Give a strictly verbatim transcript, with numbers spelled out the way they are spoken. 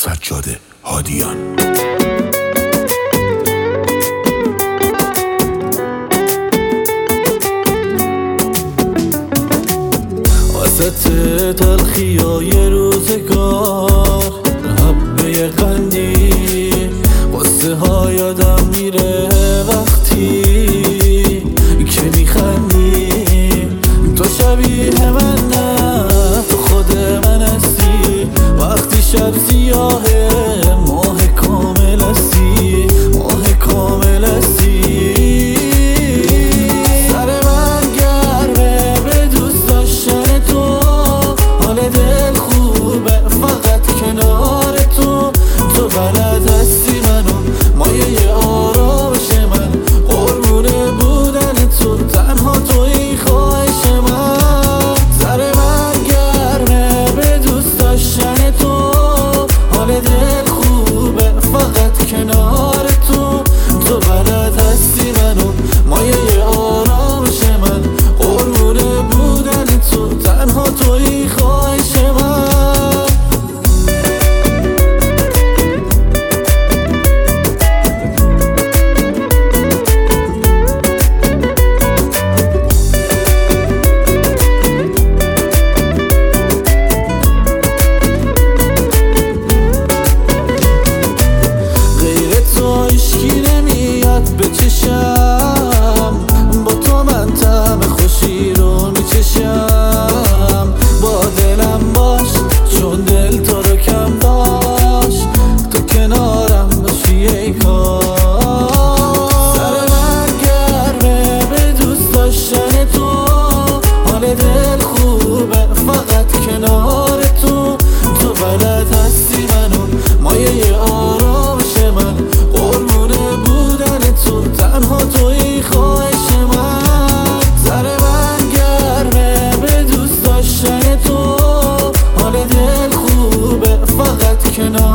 سجاد هادیان. وسط تلخیای روزگار حبه قندی قصه ها یادم میره وقتی که میخندی. تو شبیه من نه، تو خود من هستی. وقتی شب سیاهه ماه کامل هستی، ماه کامل هستی. سر من گرمه به دوست داشتن تو، حال دل خوبه فقط کنار تو. تو بلد هستی منو مایه آرامش من، قربونه بودن تو تنها توی خواهش من. سر من گرمه به دوست داشتن تو، حال دل خوبه فقط کنار تو. تو بلد هستی منو مایه آرامش من، قربونه بودن تو تنها توی خواهش من. عشقی نمیاد به چشم، با تو من طعم خوشی رو میچشم. با دلم باش چون دل تو رو کم داشت، تو کنارم باشی ای کاش. سر من گرمه به دوست داشتن تو، حال دل خوبه فقط کنار تو. تو بلد هستی منو مایه آرامش من، قربونه بودن تو تنها توی خواهش من. سر من گرمه به دوست داشتن تو، حال دل خوبه فقط کنار